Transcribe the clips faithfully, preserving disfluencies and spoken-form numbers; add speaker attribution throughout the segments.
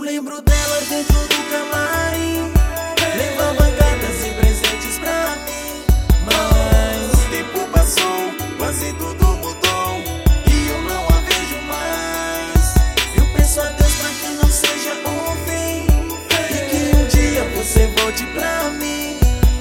Speaker 1: lembro dela dentro do camarim, levava gatas e presentes pra mim. Mas
Speaker 2: o tempo passou, quase tudo mudou e eu não a vejo mais.
Speaker 1: eu peço a Deus pra que não seja o fim e que um dia você volte pra mim.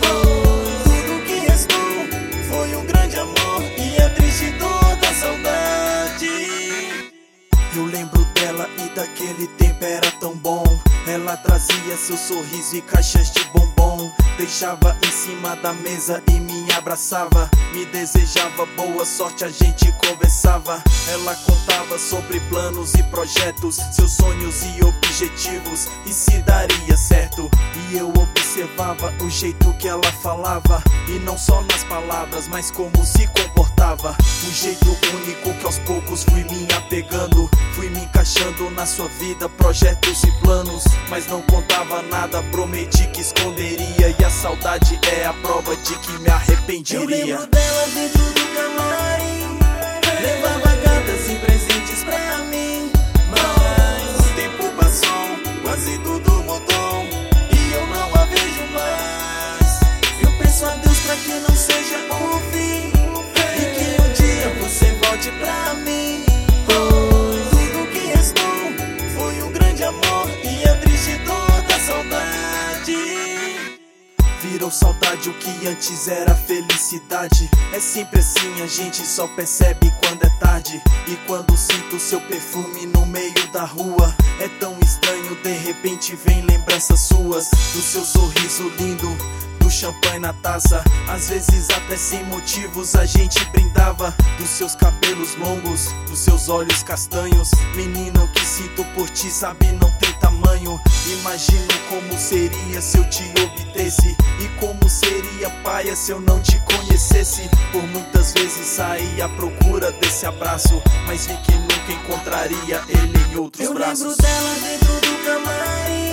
Speaker 2: Tudo que restou foi um grande amor e a triste dor da saudade.
Speaker 1: Eu lembro dela e daquele tempo era tão bom. Ela trazia seu sorriso e caixas de bombom, deixava em cima da mesa e me abraçava, me desejava boa sorte, a gente conversava. Ela contava sobre planos e projetos, seus sonhos e objetivos, e se daria certo. E eu observava o jeito que ela falava, e não só nas palavras, mas como se comportava. Um jeito único que aos poucos fui me apegando, fui me encaixando na sua vida, projetos e planos. Mas não contava nada, prometi que esconderia, e a saudade é a prova de que me arrependeria. Eu lembro dela dentro do camarim, levava gatas e presentes pra mim.
Speaker 2: Mas o tempo passou, quase tudo mudou e eu não a vejo mais.
Speaker 1: Eu peço a Deus pra que não seja o fim e que um dia você volte pra mim.
Speaker 2: Tudo que restou foi um grande amor e a triste dor da saudade.
Speaker 1: Virou saudade o que antes era felicidade. É sempre assim, a gente só percebe quando é tarde. E quando sinto seu perfume no meio da rua, é tão estranho, de repente vem lembranças suas, do seu sorriso lindo, do champanhe na taça. Às vezes até sem motivos a gente brindava, dos seus cabelos longos, dos seus olhos castanhos. Menino, que sinto por ti, sabe, não tem tamanho. Imagino como seria se eu te obtesse, e como seria paia se eu não te conhecesse. Por muitas vezes saí à procura desse abraço, mas vi que nunca encontraria ele em outros
Speaker 2: eu
Speaker 1: braços.
Speaker 2: lembro dela dentro do camarim,